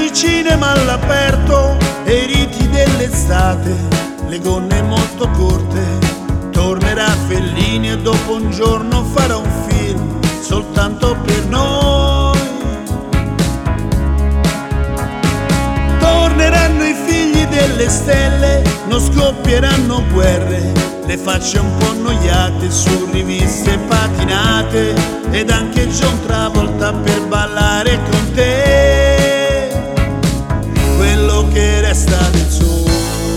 i cinema all'aperto e i riti dell'estate, le gonne molto corte. Tornerà Fellini e dopo un giorno farà un film soltanto per noi. Torneranno i figli delle stelle, non scoppieranno guerre, le facce un po' annoiate su riviste patinate, ed anche John Travolta per ballare con te. Quello che resta del sole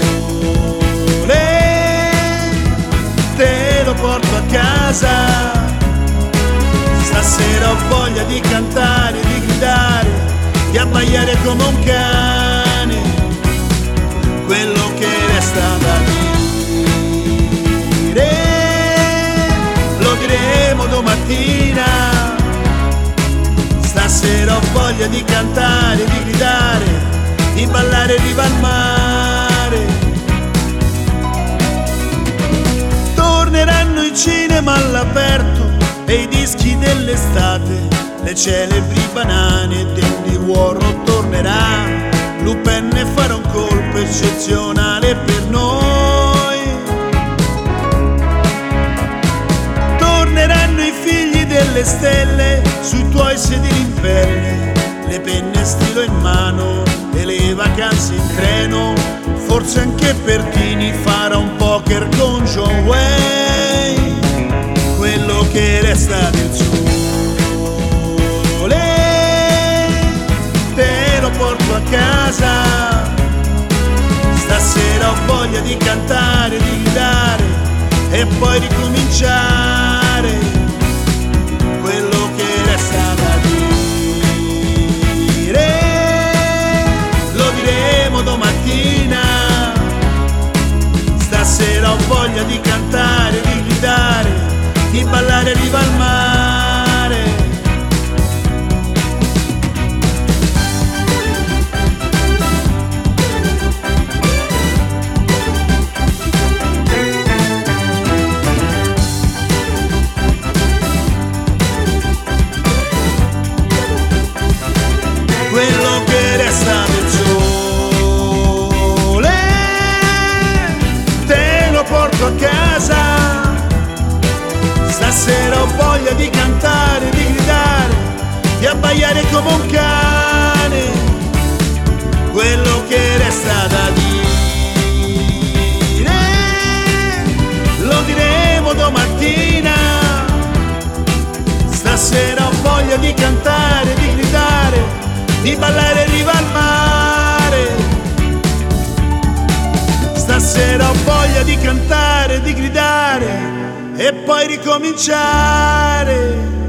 te lo porto a casa. Stasera ho voglia di cantare, di gridare, di abbaiare come un cane. Quello che resta da dire lo diremo domattina. Stasera ho voglia di cantare, di gridare, di ballare riva al mare. Torneranno i cinema all'aperto e i dischi dell'estate, le celebri banane d'Andy Warhol tornerà. Lupin ne farà un colpo eccezionale per noi. Torneranno i figli delle stelle sui tuoi sedili in pelle, le penne stilo in mano e le vacanze in treno. Forse anche Pertini farà un poker con John Wayne. Quello che resta del sole te lo porto a casa. Stasera ho voglia di cantare, di gridare e poi ricominciare. Quello che resta da dire lo diremo domattina. Stasera ho voglia di cantare, di gridare, di ballare riva al mare. Quello che resta del sole te lo porto a casa. Stasera ho voglia di cantare, di gridare, di abbaiare come un cane. Quello che resta da dire lo diremo domattina. Stasera ho voglia di cantare, di gridare, di ballare riva al mare. Stasera ho voglia di cantare, di gridare e poi ricominciare.